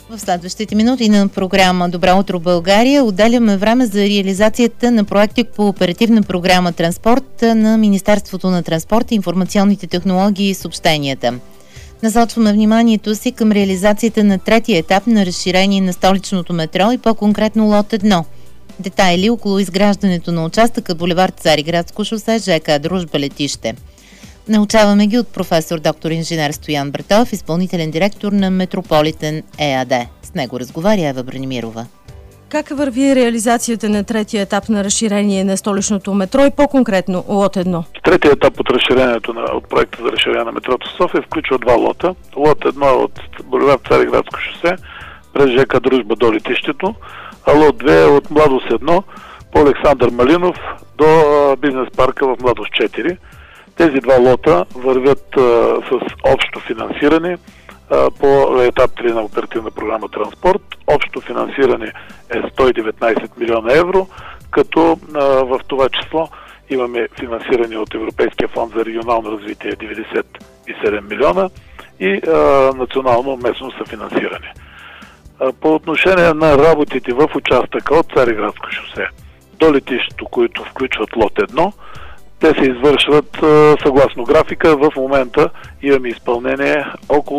В следващите минути на програма Добро утро България отделяме време за реализацията на проекти по оперативна програма Транспорт на Министерството на транспорта, информационните технологии и съобщенията. Насочваме вниманието си към реализацията на третия етап на разширение на столичното метро и по-конкретно лот 1. Детайли около изграждането на участъка булевард Цариградско шосе, ЖК Дружба летище. Научаваме ги от професор доктор инженер Стоян Братов, изпълнителен директор на Метрополитен ЕАД. С него разговаря Ева Бранимирова. Как върви реализацията на третия етап на разширение на столичното метро и по-конкретно лот 1? Третия етап от разширението от проекта за разширение на метрото в София включва два лота. Лот 1 е от булевард Цариградско шосе през ЖК Дружба до летището, а лот 2 е от Младост 1 по Александър Малинов до бизнес парка в Младост 4. Тези два лота вървят с общо финансиране по етап 3 на оперативна програма Транспорт. Общо финансиране е 119 милиона евро, като в това число имаме финансиране от Европейския фонд за регионално развитие 97 милиона и национално местно съфинансиране. По отношение на работите в участъка от Цариградско шосе до летището, които включват лот 1, те се извършват съгласно графика. В момента имаме изпълнение около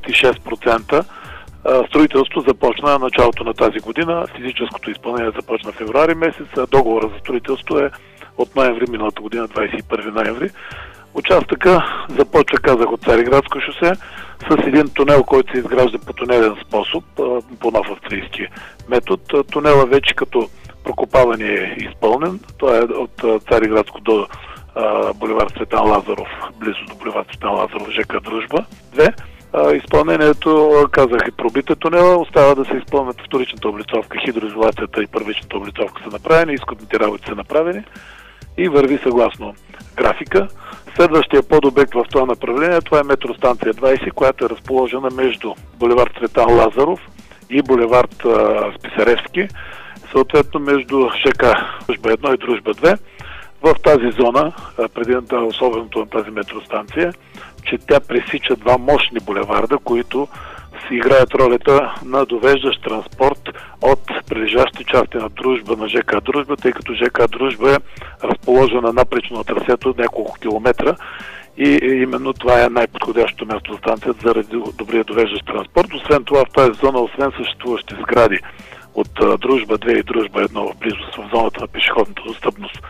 36%. Строителство започна началото на тази година. Физическото изпълнение започна в февруари месец, а договора за строителство е от ноември миналата година, 21 ноември. Участъка започва, казах, от Цариградско шосе с един тунел, който се изгражда по тунелен способ, по нов австрийски метод. Тунела вече като прокопаване е изпълнен. Това е от Цариградско до булевард Цветан Лазаров, близо до булевард Цветан Лазаров, ЖК Дружба 2. Изпълнението, казах, и пробита тунела. Остава да се изпълнят вторичната облицовка, хидроизолацията и първичната облицовка са направени, изкопните работи са направени и върви съгласно графика. Следващия подобект в това направление, това е метростанция 20, която е разположена между булевард Цветан Лазаров и булевард Списаревски, съответно между ЖК Дружба 1 и Дружба 2. В тази зона, особеното на тази метростанция, че тя пресича два мощни булеварда, които си играят ролята на довеждащ транспорт от прилежащи части на Дружба на ЖК Дружба, тъй като ЖК Дружба е разположена напречно на трасето от няколко километра и именно това е най-подходящото място за станцията заради добрия довеждащ транспорт. Освен това, в тази зона, освен съществуващи сгради от Дружба 2 и Дружба 1 в близост в зоната на пешеходната достъпност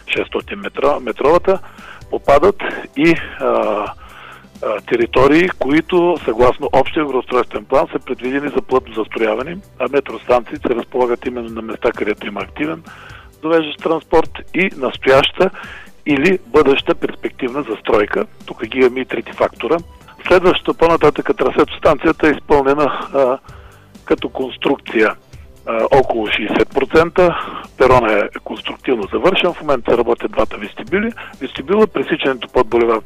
600 метровата, попадат и територии, които съгласно общия градоустройствен план са предвидени за плътно застрояване, а метростанции се разполагат именно на места, където има активен довеждащ транспорт и настояща или бъдеща перспективна застройка. Тук ги имаме и трети фактора. Следващата по-нататък трасето станцията е изпълнена като конструкция около 60%. Перона е конструктивно завършен. В момента се работят двата вестибюла. Пресичането под булевард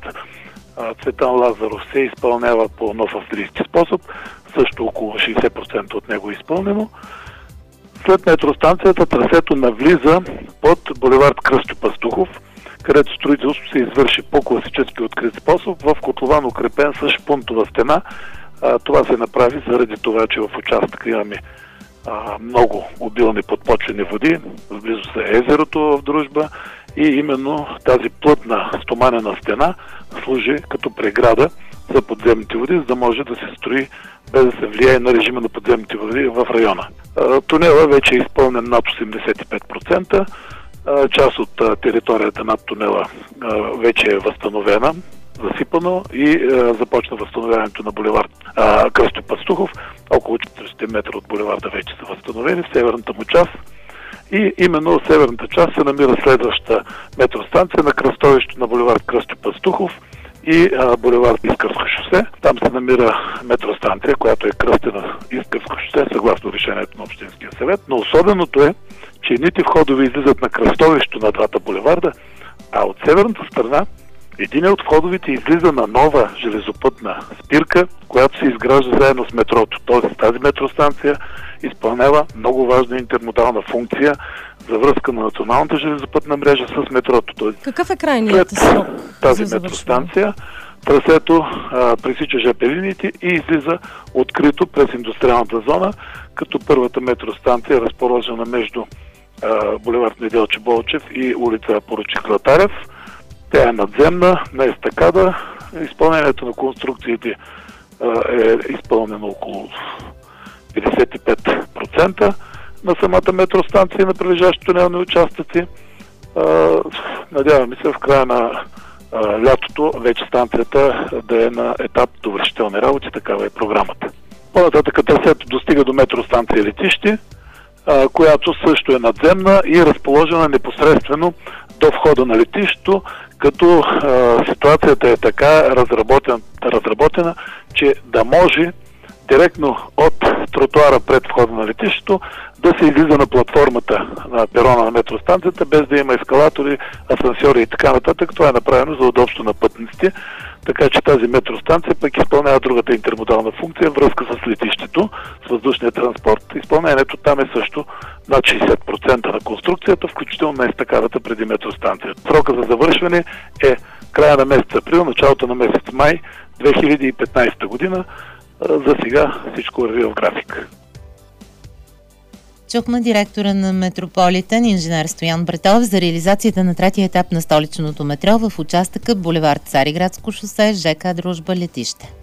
Цветан Лазаров се изпълнява по нов австрийски способ. Също около 60% от него е изпълнено. След метростанцията трасето навлиза под булевард Кръстьо Пастухов, където строителството се извърши по класически открит способ в котлован, укрепен с шпунтова стена. Това се направи заради това, че в участъка имаме много обилни подпочвени води, близо са езерото в Дружба и именно тази плътна стоманена стена служи като преграда за подземните води, за да може да се строи без да се влияе на режима на подземните води в района. Тунела вече е изпълнен над 85%. Част от територията над тунела вече е възстановена, засипано и започна възстановяването на булевард Кръстьо Пастухов. Около 40 метра от булеварда вече са възстановени в северната му част. И именно в северната част се намира следваща метростанция на кръстовището на булевард Кръстьо Пастухов и булевард Искърско шосе. Там се намира метростанция, която е кръстена Искърско шосе, съгласно решението на Общинския съвет. Но особеното е, че едните входове излизат на кръстовището на двата булеварда, а от северната страна един от входовете излиза на нова железопътна спирка, която се изгражда заедно с метрото. Тоест тази метростанция изпълнява много важна интермодална функция за връзка на националната железопътна мрежа с метрото. Тоест, какъв е крайният срок тази метростанция Трасето пресича ЖП линиите и излиза открито през индустриалната зона, като първата метростанция е разположена между булевард Неделчо Болчев и улица Поручик Златарев. Тя е надземна, не е стакада. Изпълнението на конструкциите е изпълнено около 55% на самата метростанция на прилежащите тунелни участъци. Надяваме се в края на лятото вече станцията да е на етап довършителни работи, такава е програмата. По-нататък трасето достига до метростанция Летище, която също е надземна и разположена непосредствено до входа на летището, като ситуацията е така разработена, че да може директно от тротуара пред входа на летището да се излиза на платформата на перона на метростанцията, без да има ескалатори, асансьори и така нататък. Това е направено за удобство на пътниците, така че тази метростанция пък изпълнява другата интермодална функция, връзка с летището, с въздушния транспорт. Изпълнението там е също над 60% на конструкцията, включително на естакадата преди метростанцията. Срока за завършване е края на месец април, началото на месец май 2015 година. За сега всичко върви в график. Чухме директора на Метрополитен, инженер Стоян Бретов, за реализацията на третия етап на столичното метро в участъка булевард Цариградско шосе, ЖК Дружба Летище.